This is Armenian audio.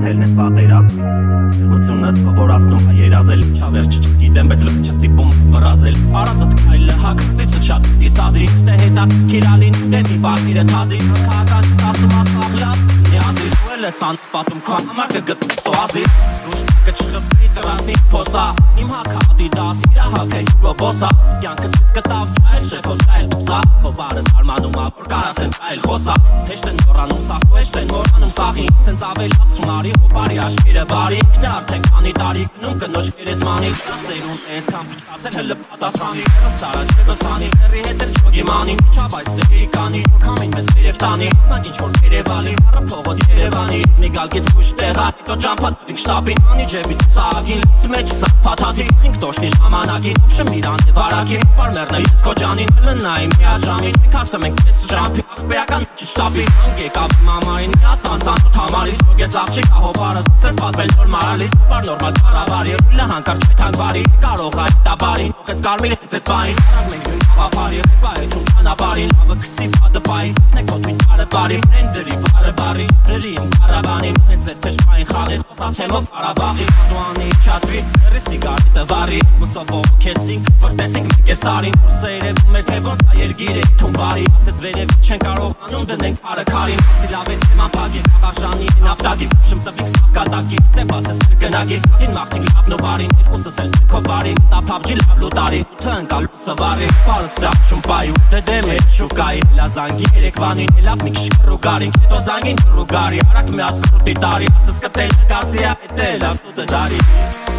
Հելն ես պատերած Գությունս կորացնում է երազել Չավերջ չգիտեմ բայց լավ չստիպում վրազել Արածդ կայլը հակծիցը շատ դիսազի Ստե հետակ կիրալին դեմի բաղիրը թազի Կաղականից ասում ասաղլած Նիազի Սուել է տան պատում քո համար կգտնի սոազի Զգուշտակը չխպի տրասի փոսա Իմ հակատի դաս իրա հակ է հյուգո բոսա Կյանքը ծիս կտավ ճայլ շեխով ճայլ ծա Հոբարս արմանում ավոր կարաս են ճայլ խոսա Հեշտ են նորանում սախ ու հեշտ են նորանում սախի Սենց ավելացում արի հոբարի աշկիրը բարի Դե արդեն քանի տարի գնում կնոջ կերեսմանի Սերուն ես կան պիչկացել հլը պատասխանի Հստարա չեպսանի հեռի հետ էլ չոգիմանի Չավ այս դերի կանի Կամին մեզ վերև տանի Սանք ինչ-որ երևալի Հարը փողոց երևանի Մի գալգից ուշ տեղա Հետո ճամպատ վինք շտապին Անի ջեբից սաղագին Լսի մեջ սաղ պաթաթի Ինք տոշնի ժամանակին Շմիրան է վարակին Պարմերն է ես կոջանին Լնայիմ միաժամին Մենք ասեմ ենք ես շամպի Աղբերական չշտապի Անգեք ապի մամային Միատ անցանոտ համարիս Ոգեց աղջիկ ահոբարս Սես պատվել նոր մարալիս Պար նորմալ կարավարի Լը հանկար չպետան բարի Կարող այ տաբարին Ոխեց կարմիր հենց էտ բային Արագ մենք նույն հավապարի Հեպա է թում ճանապարին Հավը կցի վատը բային Նեք ոտ մին բարը բարի Հենդրի բարը բարի Դրի իմ կարավանին Հենց էտ թեշպային խաղի Խոսաս հեմով կարաբաղի Դուանի իչացվի Հերի սիգարիտը վարի Մսովով կեցինք Վրտեցինք մեկ ես տարին Ուրսը երևում էր թե ոնց ա երգիր է թում բարի Ասեց վերև չեն կարող անում դնենք բարը քարին Սիլավ է թեման պագիս Աղաշանի են ապտագի Շմ տվինք սաղ կատակի Դե բացես կրկնակի Սաղին մաղթինք լավն ու բարին Երկուսս էլ սենքով բարի Տապապջի լավ լուտարի Ութը ընկալ սվարի Պարս դապ շումպայու Դե դեմ է շուկայի Լազանգի երեկվանին Լավ մի քիչ կրուգարին Հետո զանգին կրուգարի Արակ մի հատ կրուտի տարի Ասես կտել կասի է Էտե լավ տուտը դարի